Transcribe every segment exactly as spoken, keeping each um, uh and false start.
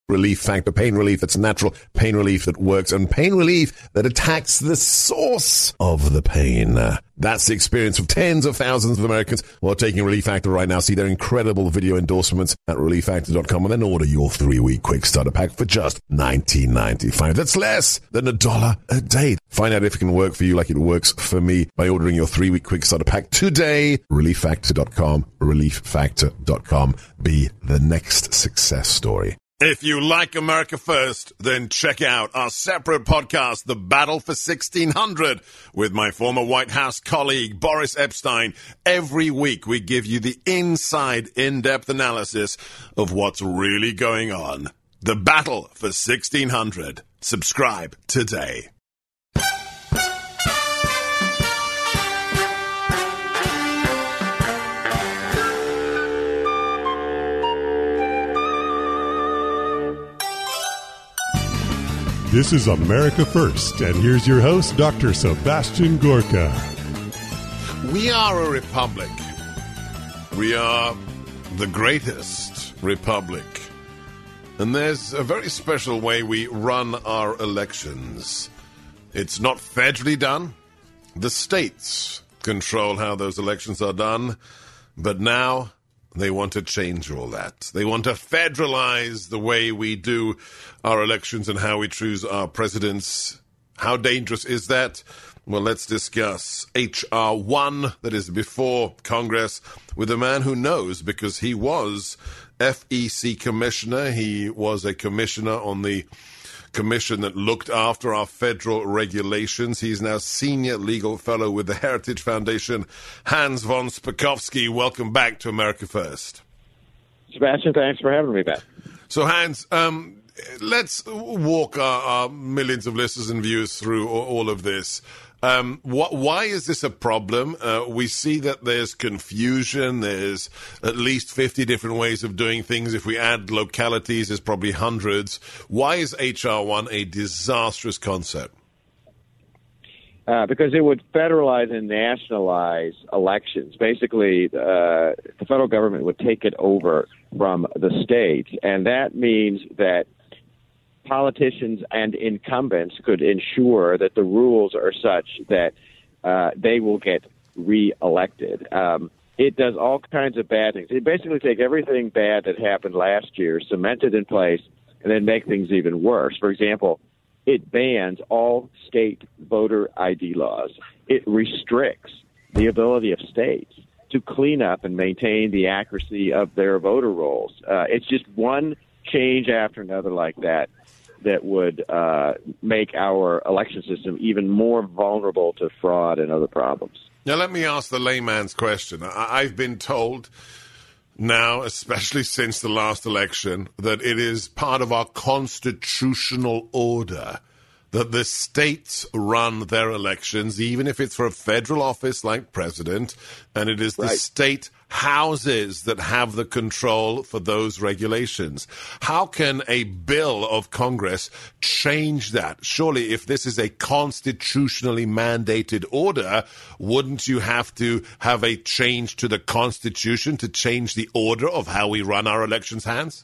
Relief Factor. Pain relief that's natural, pain relief that works, and pain relief that attacks the source of the pain. That's the experience of tens of thousands of Americans who are taking Relief Factor right now. See their incredible video endorsements at relief factor dot com and then order your three-week quick starter pack for just nineteen ninety-five. That's less than a dollar a day. Find out if it can work for you like it works for me by ordering your three-week quick starter pack today. relief factor dot com. relief factor dot com. Be the next success story. If you like America First, then check out our separate podcast, The Battle for sixteen hundred, with my former White House colleague, Boris Epshteyn. Every week, we give you the inside, in-depth analysis of what's really going on. The Battle for sixteen hundred. Subscribe today. This is America First, and here's your host, Doctor Sebastian Gorka. We are a republic. We are the greatest republic. And there's a very special way we run our elections. It's not federally done. The states control how those elections are done. But now they want to change all that. They want to federalize the way we do our elections and how we choose our presidents. How dangerous is that? Well, let's discuss H R one, that is before Congress, with a man who knows, because he was F E C commissioner. He was a commissioner on the commission that looked after our federal regulations. He's now senior legal fellow with the Heritage Foundation. Hans von Spakovsky, welcome back to America First. Sebastian, thanks for having me back. So, Hans, um, let's walk our, our millions of listeners and viewers through all of this. Um, wh- why is this a problem? Uh, we see that there's confusion. There's at least fifty different ways of doing things. If we add localities, there's probably hundreds. Why is H R one a disastrous concept? Uh, because it would federalize and nationalize elections. Basically, uh, the federal government would take it over from the states, and that means that politicians and incumbents could ensure that the rules are such that uh, they will get reelected. Um, it does all kinds of bad things. It basically take everything bad that happened last year, cement it in place, and then make things even worse. For example, it bans all state voter I D laws. It restricts the ability of states to clean up and maintain the accuracy of their voter rolls. Uh, it's just one change after another like that that would uh, make our election system even more vulnerable to fraud and other problems. Now, let me ask the layman's question. I- I've been told now, especially since the last election, that it is part of our constitutional order that the states run their elections, even if it's for a federal office like president, and it is the right. state houses that have the control for those regulations. How can a bill of Congress change that? Surely, if this is a constitutionally mandated order, wouldn't you have to have a change to the Constitution to change the order of how we run our elections, Hans?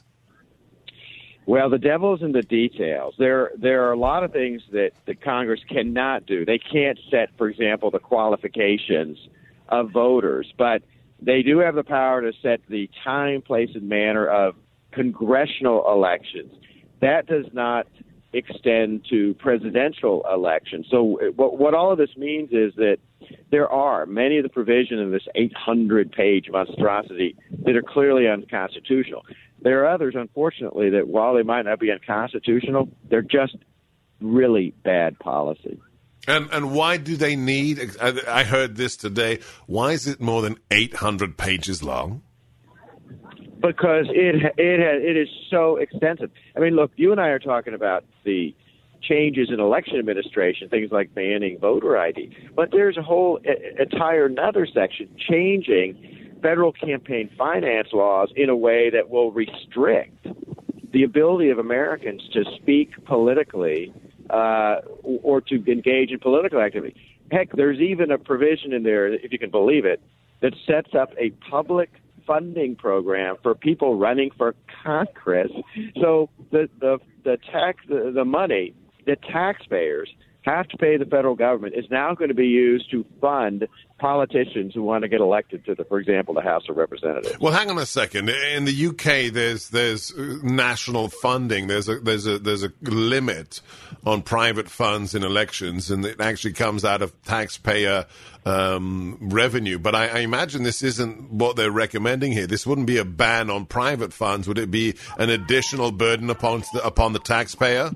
Well, the devil's in the details. There there are a lot of things that, that Congress cannot do. They can't set, for example, the qualifications of voters, but they do have the power to set the time, place, and manner of congressional elections. That does not extend to presidential elections. So what, what all of this means is that there are many of the provisions in this eight hundred page monstrosity that are clearly unconstitutional. There are others, unfortunately, that while they might not be unconstitutional, they're just really bad policy. And and why do they need, I, I heard this today, why is it more than eight hundred pages long? Because it it has, it is so extensive. I mean, look, you and I are talking about the changes in election administration, things like banning voter I D. But there's a whole a, entire another section changing federal campaign finance laws in a way that will restrict the ability of Americans to speak politically uh, or to engage in political activity. Heck, there's even a provision in there, if you can believe it, that sets up a public funding program for people running for Congress. So the the the tax the, the money that taxpayers have to pay the federal government is now going to be used to fund politicians who want to get elected to the, for example, the House of Representatives. Well, hang on a second. In the U K, there's there's national funding. There's a there's a there's a limit on private funds in elections, and it actually comes out of taxpayer um, revenue. But I, I imagine this isn't what they're recommending here. This wouldn't be a ban on private funds. Would it be an additional burden upon the, upon the taxpayer?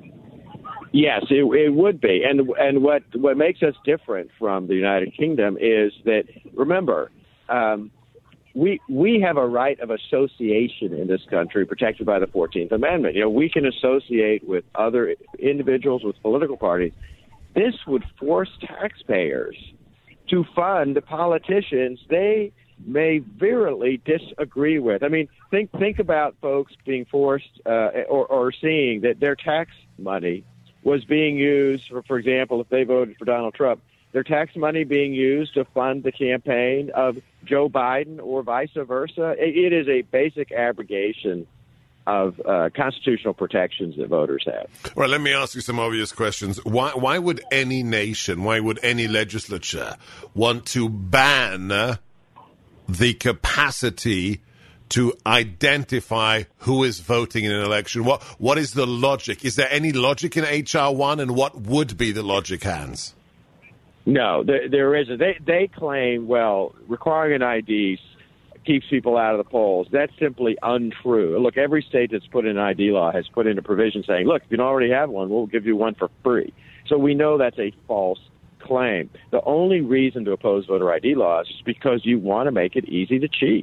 Yes, it, it would be. And and what, what makes us different from the United Kingdom is that, remember, um, we we have a right of association in this country protected by the fourteenth Amendment. You know, we can associate with other individuals, with political parties. This would force taxpayers to fund politicians they may virulently disagree with. I mean, think think about folks being forced uh, or, or seeing that their tax money was being used, for, for example, if they voted for Donald Trump, their tax money being used to fund the campaign of Joe Biden or vice versa. It, it is a basic abrogation of uh, constitutional protections that voters have. All right, let me ask you some obvious questions. Why, why would any nation, why would any legislature want to ban the capacity to identify who is voting in an election? What What is the logic? Is there any logic in H R one, and what would be the logic, Hans? No, there, there isn't. They, they claim, well, requiring an I D keeps people out of the polls. That's simply untrue. Look, every state that's put in an I D law has put in a provision saying, look, if you don't already have one, we'll give you one for free. So we know that's a false claim. The only reason to oppose voter I D laws is because you want to make it easy to cheat.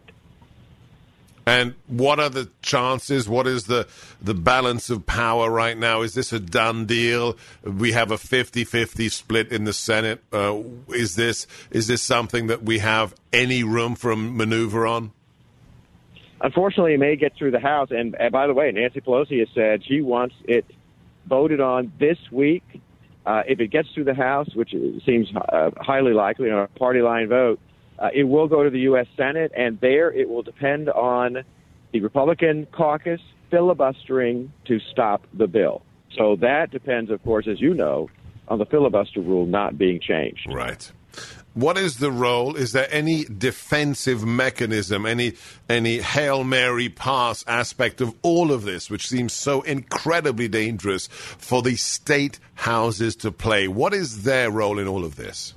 And what are the chances? What is the, the balance of power right now? Is this a done deal? We have a fifty-fifty split in the Senate. Uh, is this is this something that we have any room for a maneuver on? Unfortunately, it may get through the House. And, and by the way, Nancy Pelosi has said she wants it voted on this week. Uh, if it gets through the House, which seems uh, highly likely on a party line vote, Uh, it will go to the U S Senate, and there it will depend on the Republican caucus filibustering to stop the bill. So that depends, of course, as you know, on the filibuster rule not being changed. Right. What is the role? Is there any defensive mechanism, any any Hail Mary pass aspect of all of this, which seems so incredibly dangerous for the state houses to play? What is their role in all of this?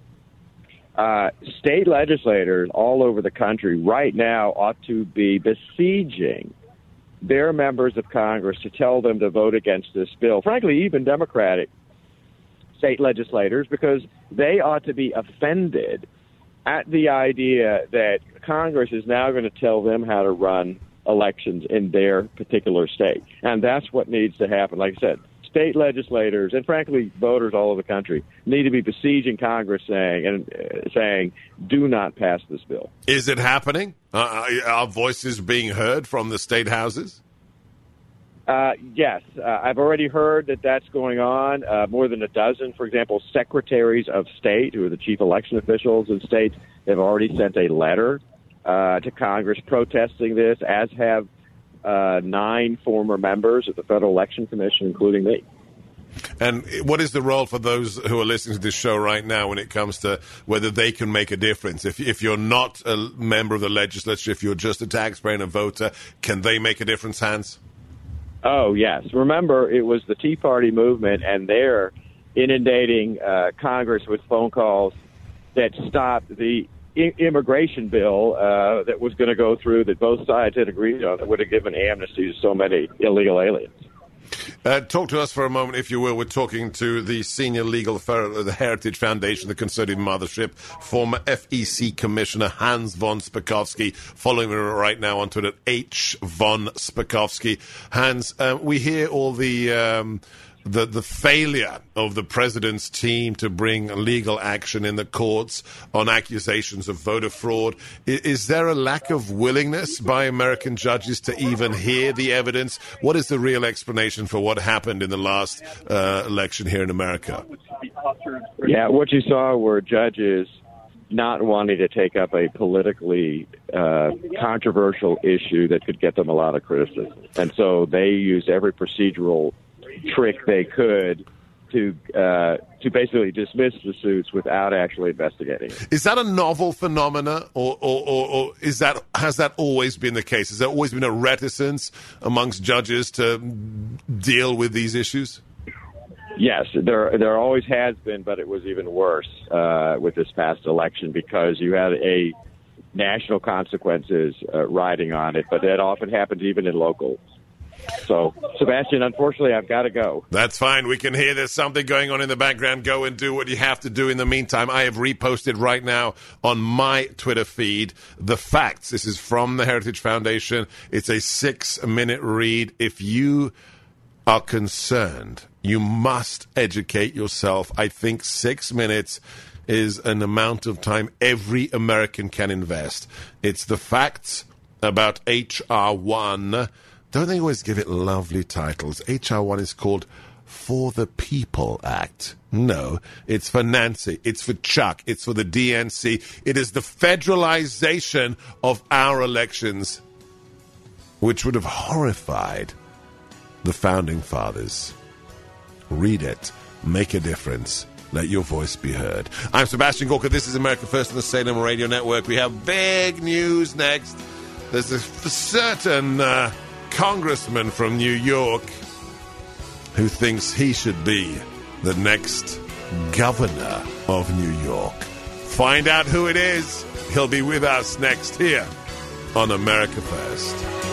Uh, state legislators all over the country right now ought to be besieging their members of Congress to tell them to vote against this bill. Frankly, even Democratic state legislators, because they ought to be offended at the idea that Congress is now going to tell them how to run elections in their particular state. And that's what needs to happen. Like I said, state legislators and, frankly, voters all over the country need to be besieging Congress saying and uh, saying, do not pass this bill. Is it happening? Uh, are voices being heard from the state houses? Uh, yes. Uh, I've already heard that that's going on. Uh, more than a dozen, for example, secretaries of state, who are the chief election officials in states, have already sent a letter uh, to Congress protesting this, as have Uh, nine former members of the Federal Election Commission, including me. And what is the role for those who are listening to this show right now when it comes to whether they can make a difference? If, if you're not a member of the legislature, if you're just a taxpayer and a voter, can they make a difference, Hans? Oh, yes. Remember, it was the Tea Party movement, and they're inundating uh, Congress with phone calls that stopped the immigration bill uh, that was going to go through that both sides had agreed on that would have given amnesty to so many illegal aliens. Uh, talk to us for a moment, if you will. We're talking to the senior legal fellow of the Heritage Foundation, the Conservative Mothership, former F E C Commissioner Hans von Spakovsky. Following me right now on Twitter, H. von Spakovsky. Hans, uh, we hear all the... Um, The, the failure of the president's team to bring legal action in the courts on accusations of voter fraud. Is, is there a lack of willingness by American judges to even hear the evidence? What is the real explanation for what happened in the last uh, election here in America? Yeah, what you saw were judges not wanting to take up a politically uh, controversial issue that could get them a lot of criticism. And so they used every procedural trick they could to uh, to basically dismiss the suits without actually investigating it. Is that a novel phenomena, or, or, or, or is that has that always been the case? Has there always been a reticence amongst judges to deal with these issues? Yes, there there always has been, but it was even worse uh, with this past election because you had a national consequences uh, riding on it, but that often happens even in local. So, Sebastian, unfortunately, I've got to go. That's fine. We can hear there's something going on in the background. Go and do what you have to do in the meantime. I have reposted right now on my Twitter feed the facts. This is from the Heritage Foundation. It's a six-minute read. If you are concerned, you must educate yourself. I think six minutes is an amount of time every American can invest. It's the facts about H R one. Don't they always give it lovely titles? H R one is called For the People Act. No, it's for Nancy. It's for Chuck. It's for the D N C. It is the federalization of our elections, which would have horrified the Founding Fathers. Read it. Make a difference. Let your voice be heard. I'm Sebastian Gorka. This is America First on the Salem Radio Network. We have big news next. There's a certain uh, congressman from New York who thinks he should be the next governor of New York. Find out who it is. He'll be with us next here on America First.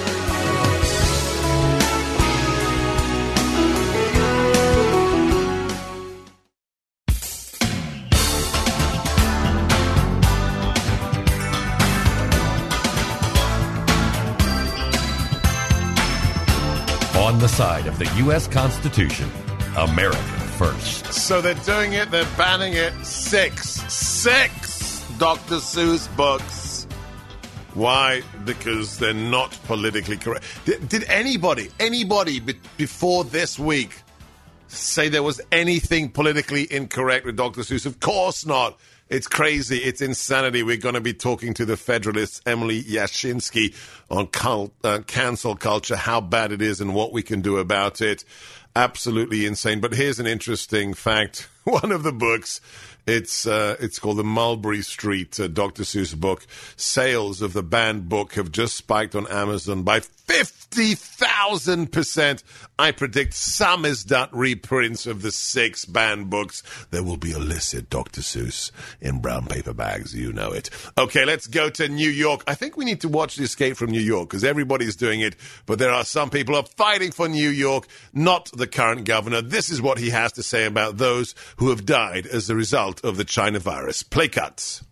On the side of the U S Constitution, America first. So they're doing it, they're banning it. Six, six Doctor Seuss books. Why? Because they're not politically correct. Did, did anybody, anybody be, before this week say there was anything politically incorrect with Doctor Seuss? Of course not. It's crazy. It's insanity. We're going to be talking to the Federalist, Emily Yashinsky, on cult, uh, cancel culture, how bad it is and what we can do about it. Absolutely insane. But here's an interesting fact. One of the books, it's uh, it's called the Mulberry Street uh, Doctor Seuss book. Sales of the banned book have just spiked on Amazon by fifty thousand percent. I predict samizdat reprints of the six banned books. There will be illicit Doctor Seuss in brown paper bags. You know it. Okay, let's go to New York. I think we need to watch The Escape from New York because everybody's doing it, but there are some people who are fighting for New York, not the current governor. This is what he has to say about those who have died as a result of the China virus. Play cuts.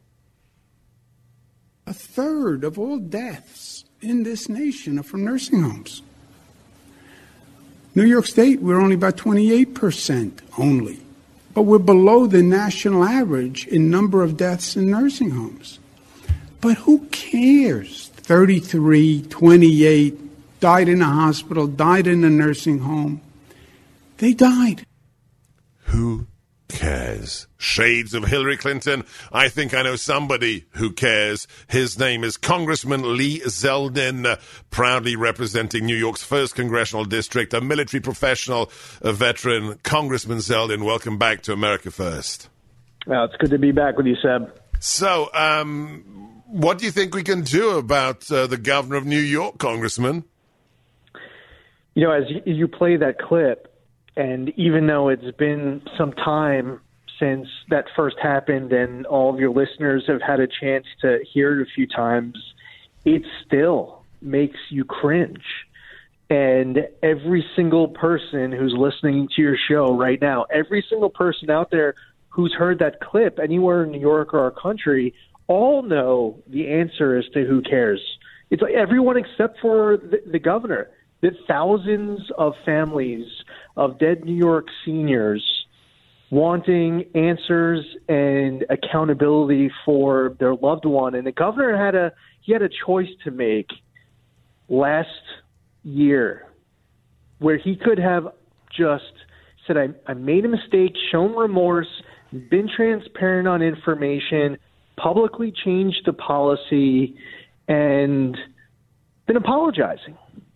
A third of all deaths in this nation are from nursing homes. New York State, we're only about twenty-eight percent only, but we're below the national average in number of deaths in nursing homes. But who cares? thirty-three, twenty-eight, died in a hospital, died in a nursing home. They died. Who cares? Shades of Hillary Clinton. I think I know somebody who cares. His name is Congressman Lee Zeldin, uh, proudly representing New York's first congressional district, a military professional, a veteran. Congressman Zeldin, welcome back to America First. Well, it's good to be back with you, Seb. So, um, what do you think we can do about uh, the governor of New York, Congressman? You know, as you play that clip, and even though it's been some time since that first happened and all of your listeners have had a chance to hear it a few times, it still makes you cringe. And every single person who's listening to your show right now, every single person out there who's heard that clip anywhere in New York or our country, all know the answer as to who cares. It's like everyone except for the, the governor. That thousands of families of dead New York seniors wanting answers and accountability for their loved one. And the governor had a he had a choice to make last year where he could have just said, I, I made a mistake, shown remorse, been transparent on information, publicly changed the policy and then apologizing.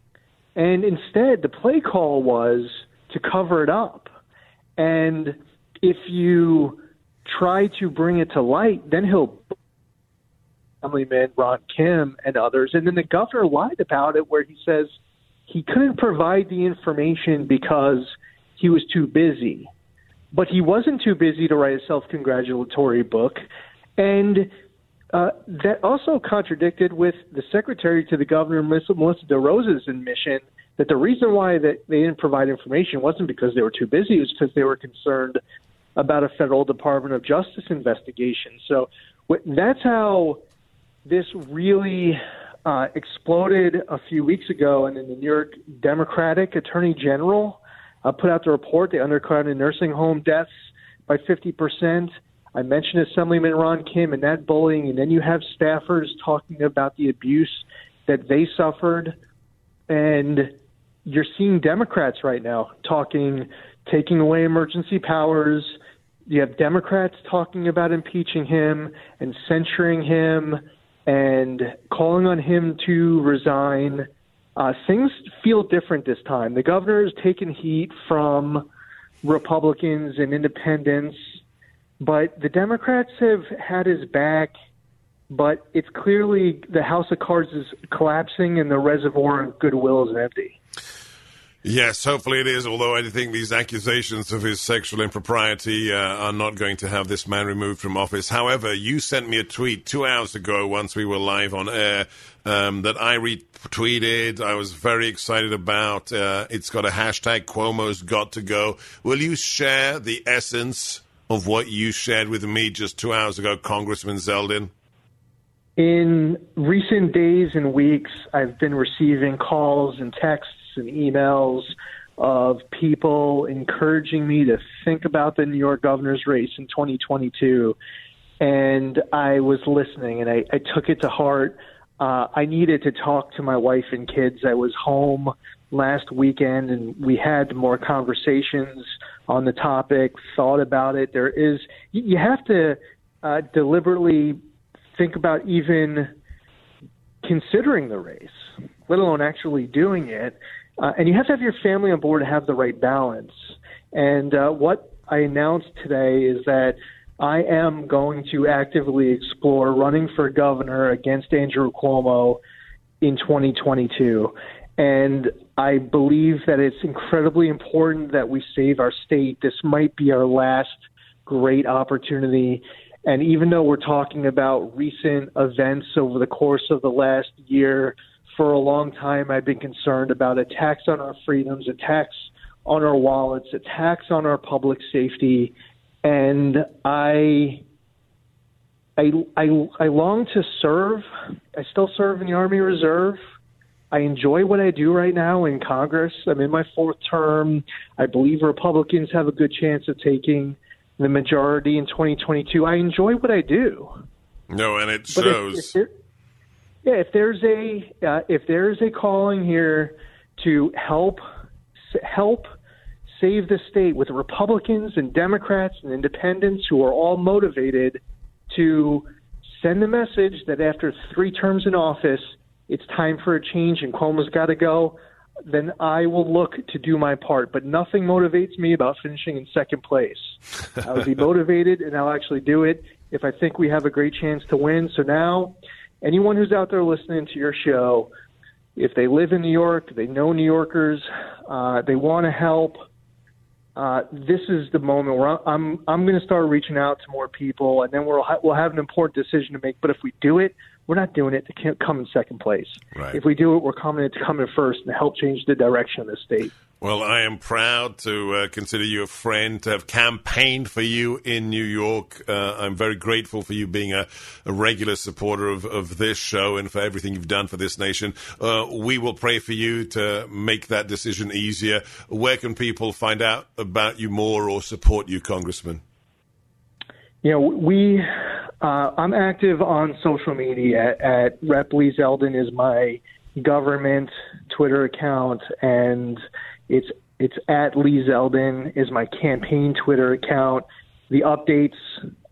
And instead, the play call was to cover it up. And if you try to bring it to light, then he'll Assemblyman Ron Kim and others. And then the governor lied about it, where he says he couldn't provide the information because he was too busy. But he wasn't too busy to write a self-congratulatory book. And uh, that also contradicted with the secretary to the governor, Melissa DeRosa's admission that the reason why that they didn't provide information wasn't because they were too busy. It was because they were concerned about a federal Department of Justice investigation. So that's how this really uh, exploded a few weeks ago. And then the New York Democratic Attorney General uh, put out the report. They undercounted nursing home deaths by fifty percent. I mentioned Assemblyman Ron Kim and that bullying. And then you have staffers talking about the abuse that they suffered. And you're seeing Democrats right now talking, taking away emergency powers. You have Democrats talking about impeaching him and censuring him and calling on him to resign. Uh, things feel different this time. The governor has taken heat from Republicans and independents, but the Democrats have had his back. But it's clearly the house of cards is collapsing and the reservoir of goodwill is empty. Yes, hopefully it is, although I think these accusations of his sexual impropriety uh, are not going to have this man removed from office. However, you sent me a tweet two hours ago once we were live on air um, that I retweeted. I was very excited about. Uh, it's got a hashtag, Cuomo's got to go. Will you share the essence of what you shared with me just two hours ago, Congressman Zeldin? In recent days and weeks, I've been receiving calls and texts and emails of people encouraging me to think about the New York governor's race in twenty twenty-two. And I was listening, and I, I took it to heart. Uh, I needed to talk to my wife and kids. I was home last weekend, and we had more conversations on the topic, thought about it. There is, you have to uh, deliberately think about even considering the race, let alone actually doing it. Uh, and you have to have your family on board to have the right balance. And uh, what I announced today is that I am going to actively explore running for governor against Andrew Cuomo in twenty twenty-two. And I believe that it's incredibly important that we save our state. This might be our last great opportunity. And even though we're talking about recent events over the course of the last year, for a long time I've been concerned about attacks on our freedoms, attacks on our wallets, attacks on our public safety. And I, I, I, I long to serve. I still serve in the Army Reserve. I enjoy what I do right now in Congress. I'm in my fourth term. I believe Republicans have a good chance of taking the majority in twenty twenty-two. I enjoy what I do. No, and it but shows. If, if there, yeah, if there's a uh, if there's a calling here to help help save the state with Republicans and Democrats and independents who are all motivated to send the message that after three terms in office, it's time for a change and Cuomo's got to go, then I will look to do my part. But nothing motivates me about finishing in second place. I'll be motivated, and I'll actually do it if I think we have a great chance to win. So now, anyone who's out there listening to your show, if they live in New York, they know New Yorkers, uh, they want to help, uh, this is the moment where I'm I'm going to start reaching out to more people, and then we'll ha- we'll have an important decision to make. But if we do it, we're not doing it to come in second place. Right. If we do it, we're coming to come in first and help change the direction of the state. Well, I am proud to uh, consider you a friend, to have campaigned for you in New York. Uh, I'm very grateful for you being a, a regular supporter of, of this show and for everything you've done for this nation. Uh, we will pray for you to make that decision easier. Where can people find out about you more or support you, Congressman? You know, we, uh, I'm active on social media at, at Rep Lee Zeldin is my government Twitter account, and it's it's at Lee Zeldin is my campaign Twitter account. The updates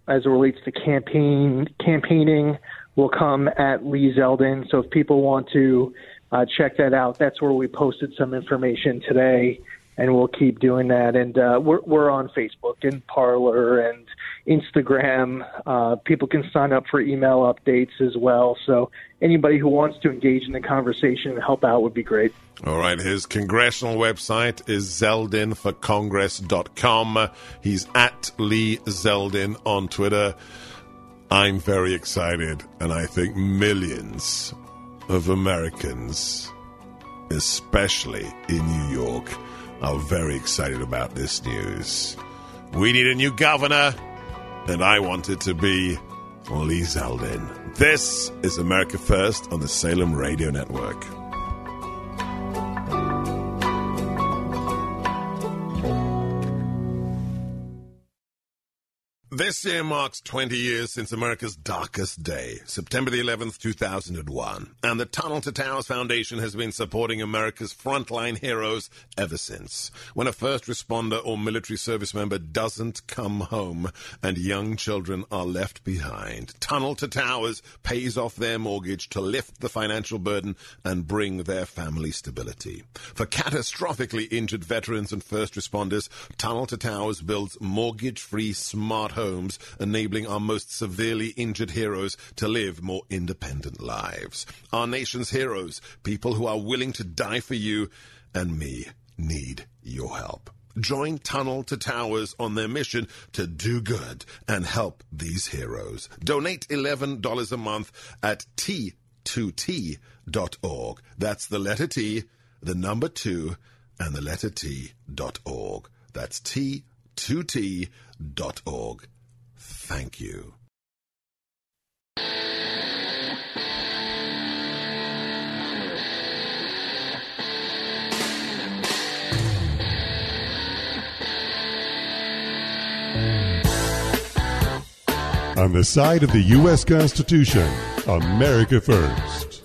as it relates to campaign campaigning will come at Lee Zeldin. So if people want to uh, check that out, that's where we posted some information today, and we'll keep doing that. And uh, we're we're on Facebook and Parler and Instagram. Uh, people can sign up for email updates as well. So anybody who wants to engage in the conversation and help out would be great. All right, his congressional website is zeldin for congress dot com. He's at Lee Zeldin on Twitter. I'm very excited, and I think millions of Americans, especially in New York, are very excited about this news. We need a new governor, and I want it to be Lee Zeldin. This is America First on the Salem Radio Network. This year marks twenty years since America's darkest day, September the eleventh, two thousand one. And the Tunnel to Towers Foundation has been supporting America's frontline heroes ever since. When a first responder or military service member doesn't come home and young children are left behind, Tunnel to Towers pays off their mortgage to lift the financial burden and bring their family stability. For catastrophically injured veterans and first responders, Tunnel to Towers builds mortgage-free smart homes homes, enabling our most severely injured heroes to live more independent lives. Our nation's heroes, people who are willing to die for you and me, need your help. Join Tunnel to Towers on their mission to do good and help these heroes. Donate eleven dollars a month at T two T dot org. That's the letter T, the number two, and the letter T dot org. That's T two T dot org. Thank you. On the side of the U S Constitution, America First.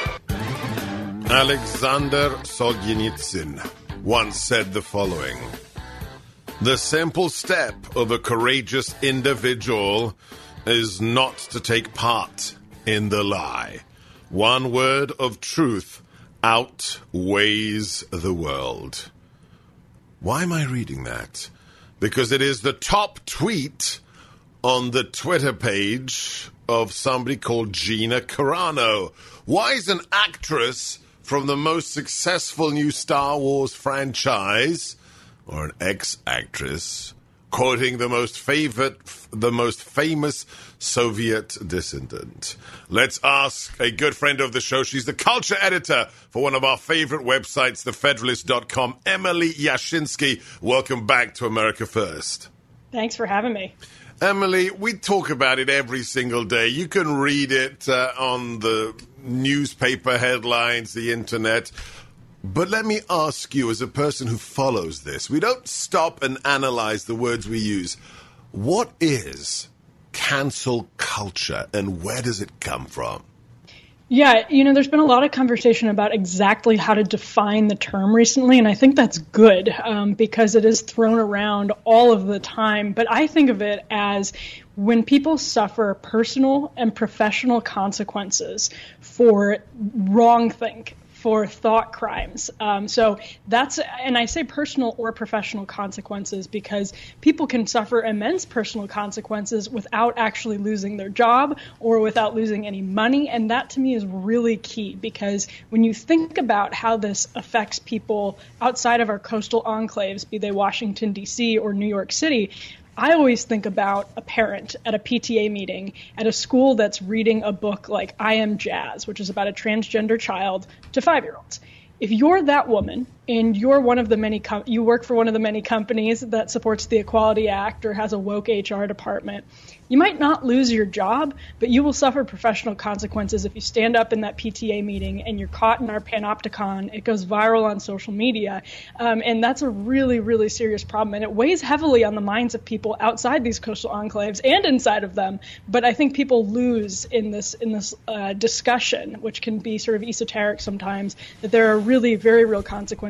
Alexander Solzhenitsyn once said the following: "The simple step of a courageous individual is not to take part in the lie. One word of truth outweighs the world." Why am I reading that? Because it is the top tweet on the Twitter page of somebody called Gina Carano. Why is an actress from the most successful new Star Wars franchise, or an ex-actress, quoting the most favorite, the most famous Soviet dissident? Let's ask a good friend of the show. She's the culture editor for one of our favorite websites, the federalist dot com, Emily Yashinsky. Welcome back to America First. Thanks for having me. Emily, we talk about it every single day. You can read it uh, on the newspaper headlines, the internet. But let me ask you, as a person who follows this, we don't stop and analyze the words we use. What is cancel culture, and where does it come from? Yeah, you know, there's been a lot of conversation about exactly how to define the term recently, and I think that's good um, because it is thrown around all of the time. But I think of it as when people suffer personal and professional consequences for wrong think, for thought crimes. Um, so that's, and I say personal or professional consequences because people can suffer immense personal consequences without actually losing their job or without losing any money. And that to me is really key because when you think about how this affects people outside of our coastal enclaves, be they Washington, D C or New York City, I always think about a parent at a P T A meeting at a school that's reading a book like I Am Jazz, which is about a transgender child, to five-year-olds. If you're that woman and you're one of the many, com- you work for one of the many companies that supports the Equality Act or has a woke H R department, you might not lose your job, but you will suffer professional consequences if you stand up in that P T A meeting and you're caught in our panopticon. It goes viral on social media, um, and that's a really, really serious problem, and it weighs heavily on the minds of people outside these coastal enclaves and inside of them. But I think people lose in this in this uh, discussion, which can be sort of esoteric sometimes, that there are really very real consequences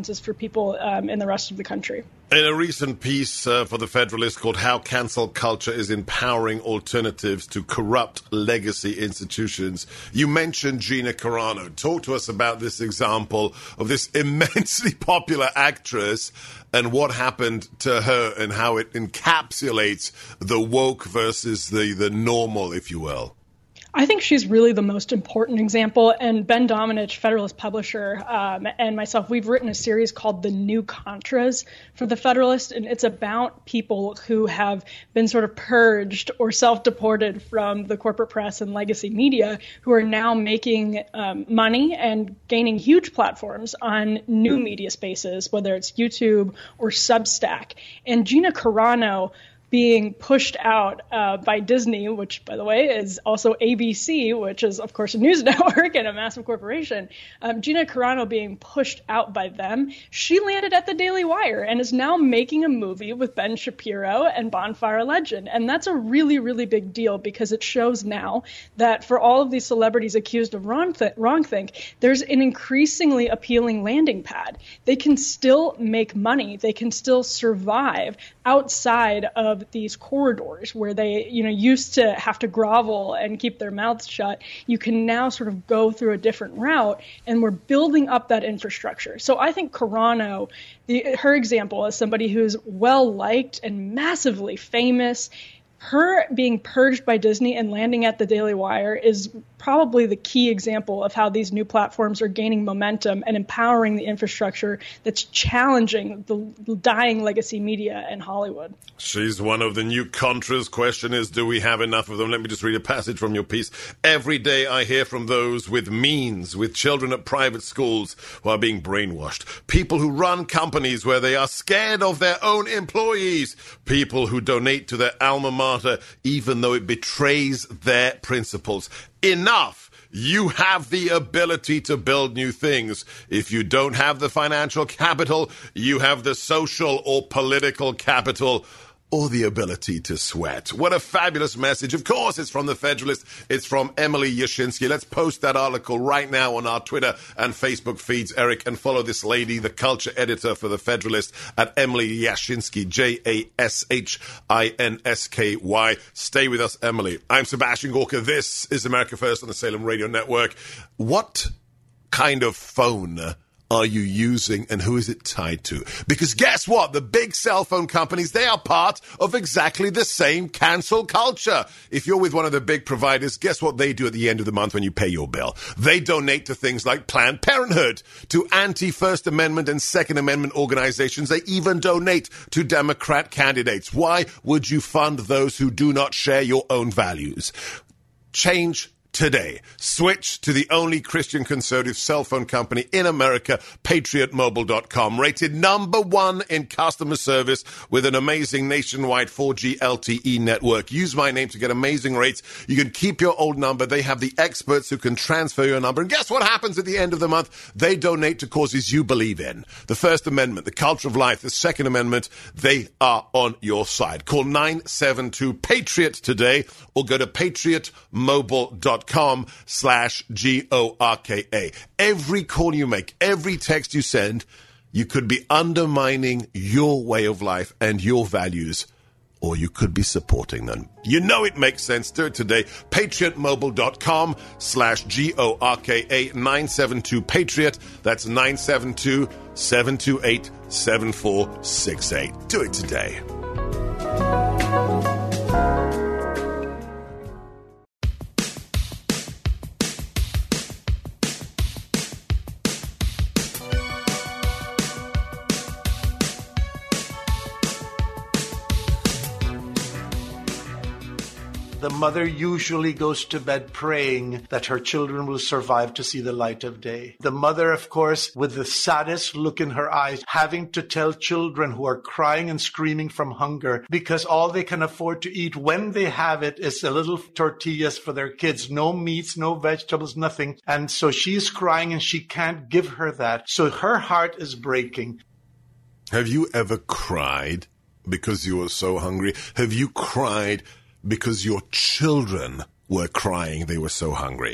consequences for people um, in the rest of the country. In a recent piece uh, for The Federalist called How Cancel Culture is Empowering Alternatives to Corrupt Legacy Institutions, you mentioned Gina Carano. Talk to us about this example of this immensely popular actress and what happened to her and how it encapsulates the woke versus the, the normal, if you will. I think she's really the most important example. And Ben Domenech, Federalist publisher, um, and myself, we've written a series called The New Contras for The Federalist. And it's about people who have been sort of purged or self-deported from the corporate press and legacy media, who are now making um, money and gaining huge platforms on new media spaces, whether it's YouTube or Substack. And Gina Carano being pushed out uh, by Disney, which, by the way, is also A B C, which is, of course, a news network and a massive corporation. Um, Gina Carano being pushed out by them, she landed at the Daily Wire and is now making a movie with Ben Shapiro and Bonfire Legend. And that's a really, really big deal because it shows now that for all of these celebrities accused of wrong th- wrongthink, there's an increasingly appealing landing pad. They can still make money. They can still survive outside of these corridors where they, you know, used to have to grovel and keep their mouths shut. You can now sort of go through a different route, and we're building up that infrastructure. So I think Carano, the, her example as somebody who's well-liked and massively famous, her being purged by Disney and landing at the Daily Wire is probably the key example of how these new platforms are gaining momentum and empowering the infrastructure that's challenging the dying legacy media in Hollywood. She's one of the new Contras. Question is, do we have enough of them? Let me just read a passage from your piece. Every day I hear from those with means, with children at private schools who are being brainwashed. People who run companies where they are scared of their own employees. People who donate to their alma mater even though it betrays their principles. Enough! You have the ability to build new things. If you don't have the financial capital, you have the social or political capital or the ability to sweat. What a fabulous message. Of course, it's from The Federalist. It's from Emily Yashinsky. Let's post that article right now on our Twitter and Facebook feeds, Eric, and follow this lady, the culture editor for The Federalist, at Emily Yashinsky, J A S H I N S K Y. Stay with us, Emily. I'm Sebastian Gorka. This is America First on the Salem Radio Network. What kind of phone are you using and who is it tied to? Because guess what? The big cell phone companies, they are part of exactly the same cancel culture. If you're with one of the big providers, guess what they do at the end of the month when you pay your bill? They donate to things like Planned Parenthood, to anti-First Amendment and Second Amendment organizations. They even donate to Democrat candidates. Why would you fund those who do not share your own values? Change today. Switch to the only Christian conservative cell phone company in America, patriot mobile dot com, rated number one in customer service with an amazing nationwide four G L T E network. Use my name to get amazing rates. You can keep your old number. They have the experts who can transfer your number. And guess what happens at the end of the month? They donate to causes you believe in. The First Amendment, the culture of life, the Second Amendment, they are on your side. Call nine seven two PATRIOT today or go to patriot mobile dot com slash G O R K A. Every call you make, every text you send, you could be undermining your way of life and your values, or you could be supporting them. You know it makes sense. Do it today. patriot mobile dot com slash G O R K A nine seven two PATRIOT. That's nine seven two, seven two eight, seven four six eight. Do it today. The mother usually goes to bed praying that her children will survive to see the light of day. The mother, of course, with the saddest look in her eyes, having to tell children who are crying and screaming from hunger because all they can afford to eat when they have it is a little tortillas for their kids. No meats, no vegetables, nothing. And so she's crying and she can't give her that. So her heart is breaking. Have you ever cried because you were so hungry? Have you cried because your children were crying, they were so hungry?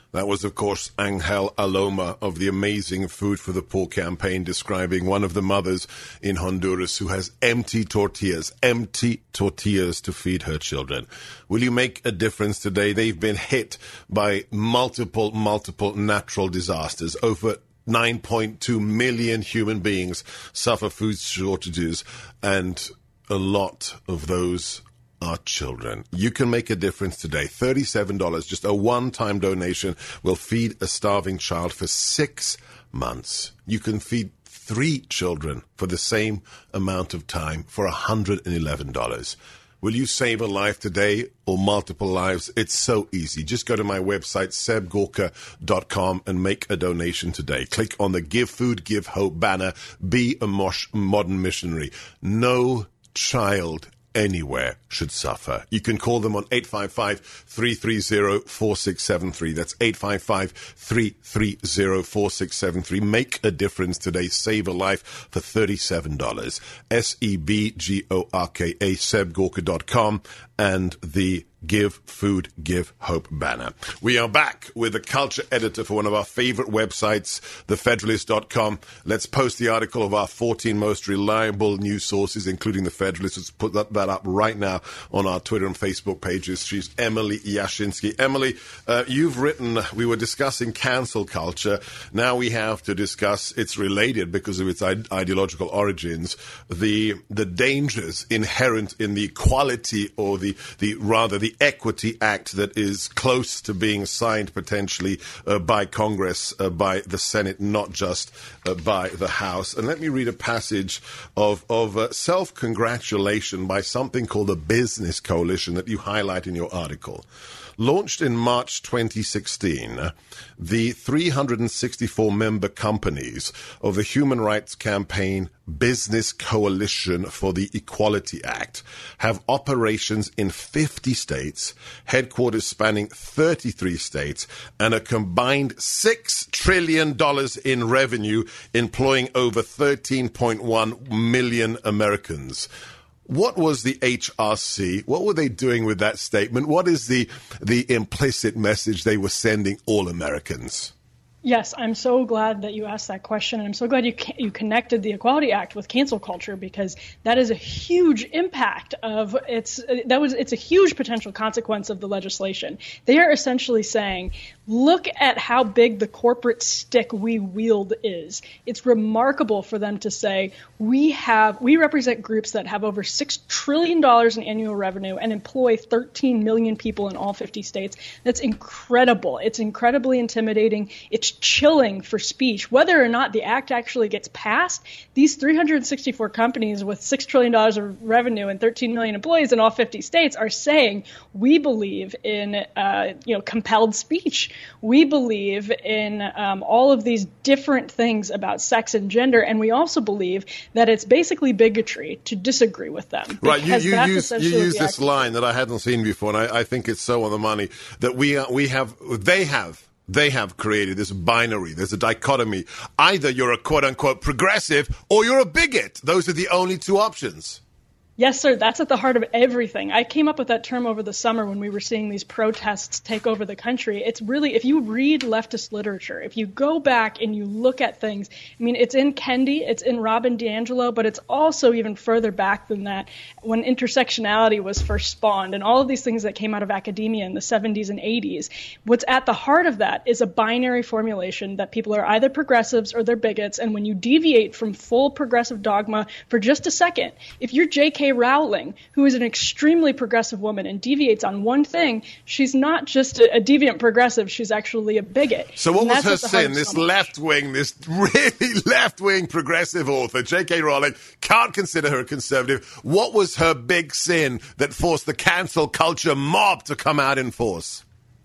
That was, of course, Angel Aloma of the Amazing Food for the Poor campaign, describing one of the mothers in Honduras who has empty tortillas, empty tortillas to feed her children. Will you make a difference today? They've been hit by multiple, multiple natural disasters. Over nine point two million human beings suffer food shortages, and a lot of those are children. You can make a difference today. thirty-seven dollars, just a one-time donation, will feed a starving child for six months. You can feed three children for the same amount of time for one hundred eleven dollars. Will you save a life today or multiple lives? It's so easy. Just go to my website, seb gorka dot com, and make a donation today. Click on the Give Food, Give Hope banner. Be a mosh- modern missionary. No child anywhere should suffer. You can call them on eight five five, three three zero, four six seven three. That's eight five five, three three zero, four six seven three. Make a difference today. Save a life for thirty-seven dollars. S E B G O R K A, seb gorka dot com, and the Give Food, Give Hope banner. We are back with the culture editor for one of our favorite websites, the federalist dot com. Let's post the article of our fourteen most reliable news sources, including the Federalist. Let's put that, that up right now on our Twitter and Facebook pages. She's Emily Yashinsky. Emily, uh, you've written, we were discussing cancel culture. Now we have to discuss, it's related because of its ideological origins, the the dangers inherent in the equality or the, the rather the The Equity Act that is close to being signed potentially uh, by Congress, uh, by the Senate, not just uh, by the House. And let me read a passage of, of uh, self-congratulation by something called the Business Coalition that you highlight in your article. Launched in March twenty sixteen, the three hundred sixty-four member companies of the human rights campaign Business Coalition for the Equality Act have operations in fifty states, headquarters spanning thirty-three states, and a combined six trillion dollars in revenue, employing over thirteen point one million Americans. What was the H R C? What were they doing with that statement? What is the the implicit message they were sending all Americans? Yes, I'm so glad that you asked that question, and I'm so glad you ca- you connected the Equality Act with cancel culture, because that is a huge impact of its that was it's a huge potential consequence of the legislation. They are essentially saying, look at how big the corporate stick we wield is. It's remarkable for them to say we have we represent groups that have over six trillion dollars in annual revenue and employ thirteen million people in all fifty states. That's incredible. It's incredibly intimidating. It's chilling for speech. Whether or not the act actually gets passed, these three hundred sixty-four companies with six trillion dollars of revenue and thirteen million employees in all fifty states are saying we believe in uh, you know compelled speech. We believe in um, all of these different things about sex and gender, and we also believe that it's basically bigotry to disagree with them. Right, you, you use, you use this line that I hadn't seen before, and I, I think it's so on the money, that we are, we have, they have, They have created this binary. There's a dichotomy. Either you're a quote-unquote progressive or you're a bigot. Those are the only two options. Yes, sir. That's at the heart of everything. I came up with that term over the summer when we were seeing these protests take over the country. It's really, if you read leftist literature, if you go back and you look at things, I mean, it's in Kendi, it's in Robin DiAngelo, but it's also even further back than that when intersectionality was first spawned and all of these things that came out of academia in the seventies and eighties. What's at the heart of that is a binary formulation that people are either progressives or they're bigots. And when you deviate from full progressive dogma for just a second, if you're J K Rowling, who is an extremely progressive woman and deviates on one thing, she's not just a, a deviant progressive, she's actually a bigot. So what and was her what sin? This left-wing, this really left-wing progressive author, J K Rowling, can't consider her a conservative. What was her big sin that forced the cancel culture mob to come out in force?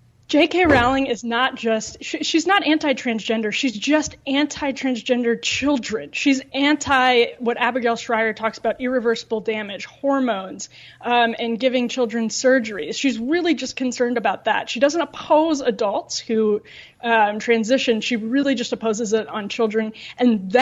J K Rowling is not just, she, she's not anti-transgender, she's just anti-transgender children. She's anti what Abigail Shrier talks about, irreversible damage, hormones, um, and giving children surgeries. She's really just concerned about that. She doesn't oppose adults who um, transition, she really just opposes it on children, and that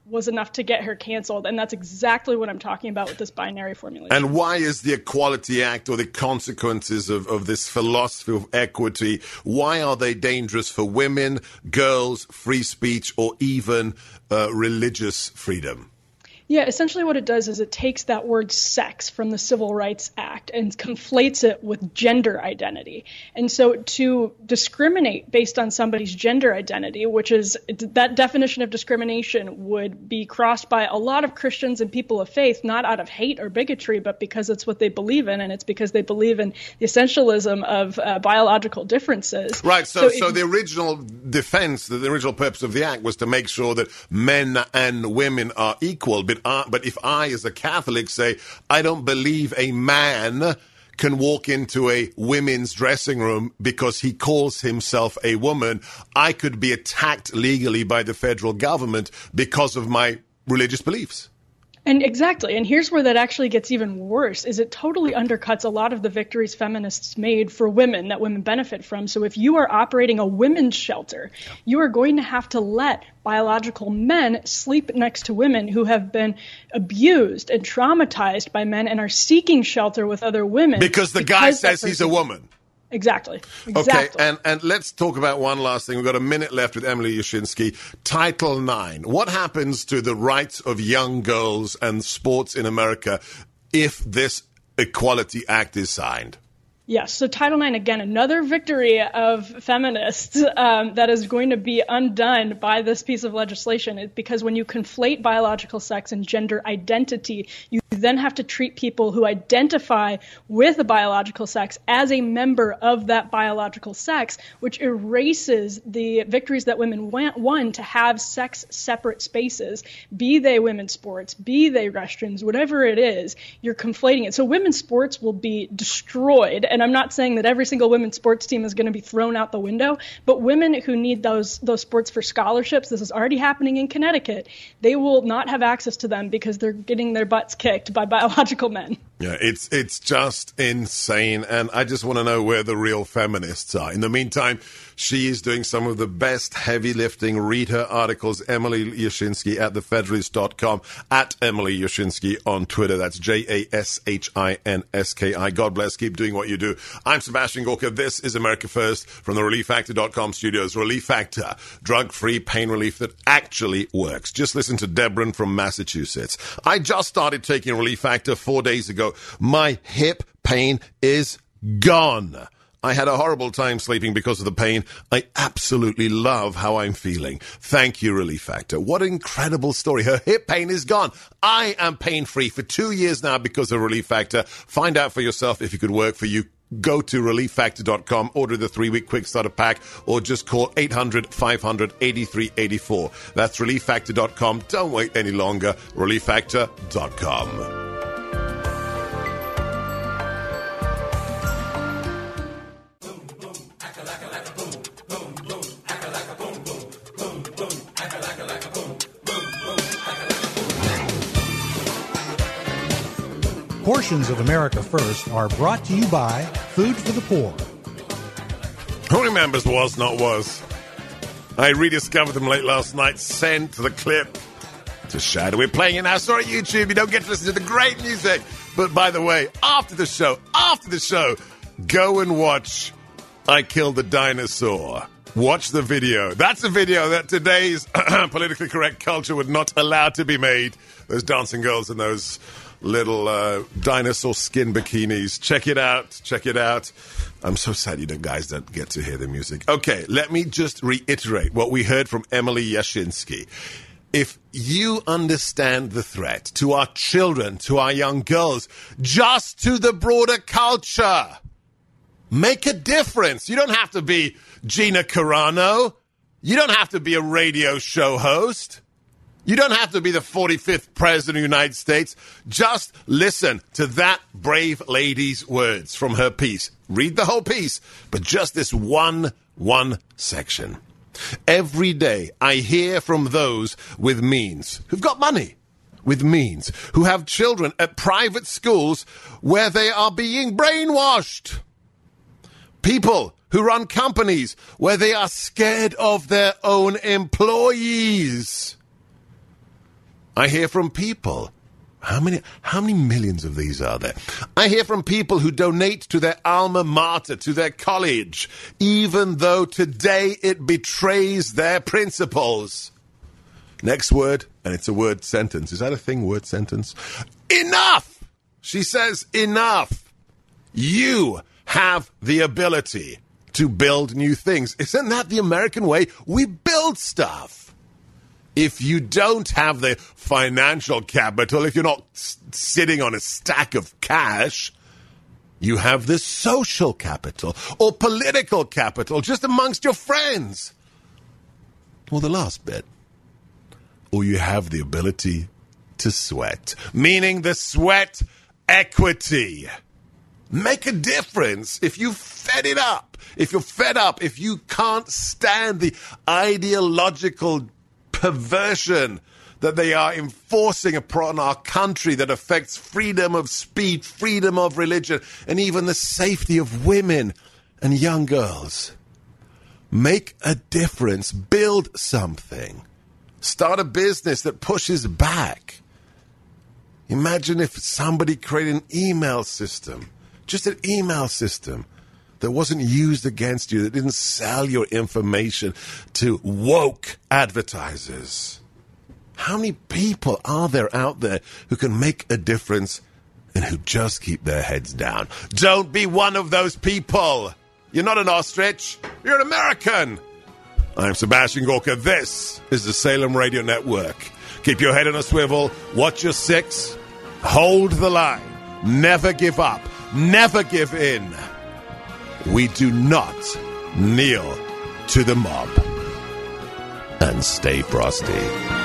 was enough to get her canceled. And that's exactly what I'm talking about with this binary formulation. And why is the Equality Act, or the consequences of, of this philosophy of equity, why are they dangerous for women, girls, free speech, or even uh, religious freedom? Yeah, essentially what it does is it takes that word sex from the Civil Rights Act and conflates it with gender identity. And so to discriminate based on somebody's gender identity, which is that definition of discrimination would be crossed by a lot of Christians and people of faith, not out of hate or bigotry, but because it's what they believe in, and it's because they believe in the essentialism of uh, biological differences. Right, so, so, so it, the original defense, the original purpose of the act was to make sure that men and women are equal. But Uh, but if I, as a Catholic, say, I don't believe a man can walk into a women's dressing room because he calls himself a woman, I could be attacked legally by the federal government because of my religious beliefs. And exactly. And here's where that actually gets even worse, is it totally undercuts a lot of the victories feminists made for women that women benefit from. So if you are operating a women's shelter, you are going to have to let biological men sleep next to women who have been abused and traumatized by men and are seeking shelter with other women. Because the guy says he's a woman. Exactly. exactly. Okay, and, and let's talk about one last thing. We've got a minute left with Emily Yashinsky. Title nine. What happens to the rights of young girls and sports in America if this Equality Act is signed? Yes. So Title nine, again, another victory of feminists um, that is going to be undone by this piece of legislation. It, because when you conflate biological sex and gender identity, you then have to treat people who identify with a biological sex as a member of that biological sex, which erases the victories that women won to have sex-separate spaces, be they women's sports, be they restrooms, whatever it is, you're conflating it. So women's sports will be destroyed. And I'm not saying that every single women's sports team is going to be thrown out the window, but women who need those those sports for scholarships, this is already happening in Connecticut, they will not have access to them because they're getting their butts kicked by biological men. Yeah, it's it's just insane, and I just want to know where the real feminists are. In the meantime, she is doing some of the best heavy lifting. Read her articles, Emily Yashinsky at the federalist dot com, at Emily Yashinsky on Twitter. That's J A S H I N S K I. God bless. Keep doing what you do. I'm Sebastian Gorka. This is America First from the relief factor dot com studios. Relief Factor, drug-free pain relief that actually works. Just listen to Debron from Massachusetts. I just started taking Relief Factor four days ago. My hip pain is gone. I had a horrible time sleeping because of the pain. I absolutely love how I'm feeling. Thank you, Relief Factor. What an incredible story. Her hip pain is gone. I am pain-free for two years now because of Relief Factor. Find out for yourself if it could work for you. Go to relief factor dot com, order the three-week quick starter pack, or just call eight hundred, five hundred, eighty-three eighty-four. That's relief factor dot com. Don't wait any longer. relief factor dot com. Portions of America First are brought to you by Food for the Poor. Who remembers Was Not Was? I rediscovered them late last night, sent the clip to Shadow. We're playing it now. Sorry, YouTube, you don't get to listen to the great music. But by the way, after the show, after the show, go and watch I Killed a Dinosaur. Watch the video. That's a video that today's politically correct culture would not allow to be made. Those dancing girls and those little uh, dinosaur skin bikinis. Check it out. Check it out. I'm so sad you guys don't get to hear the music. Okay, let me just reiterate what we heard from Emily Yashinsky. If you understand the threat to our children, to our young girls, just to the broader culture, make a difference. You don't have to be Gina Carano. You don't have to be a radio show host. You don't have to be the forty-fifth president of the United States. Just listen to that brave lady's words from her piece. Read the whole piece, but just this one, one section. Every day I hear from those with means, who've got money, with means, who have children at private schools where they are being brainwashed. People who run companies where they are scared of their own employees. I hear from people. How many, how many millions of these are there? I hear from people who donate to their alma mater, to their college, even though today it betrays their principles. Next word, and it's a word sentence. Is that a thing, word sentence? Enough! She says, enough. You have the ability to build new things. Isn't that the American way? We build stuff. If you don't have the financial capital, if you're not s- sitting on a stack of cash, you have the social capital or political capital just amongst your friends. Or the last bit. Or you have the ability to sweat, meaning the sweat equity. Make a difference if you fed it up. If you're fed up, if you can't stand the ideological perversion that they are enforcing upon our country that affects freedom of speech, freedom of religion, and even the safety of women and young girls. Make a difference. Build something. Start a business that pushes back. Imagine if somebody created an email system, just an email system that wasn't used against you, that didn't sell your information to woke advertisers. How many people are there out there who can make a difference and who just keep their heads down? Don't be one of those people. You're not an ostrich. You're an American. I'm Sebastian Gorka. This is the Salem Radio Network. Keep your head on a swivel. Watch your six. Hold the line. Never give up. Never give in. We do not kneel to the mob. And stay frosty.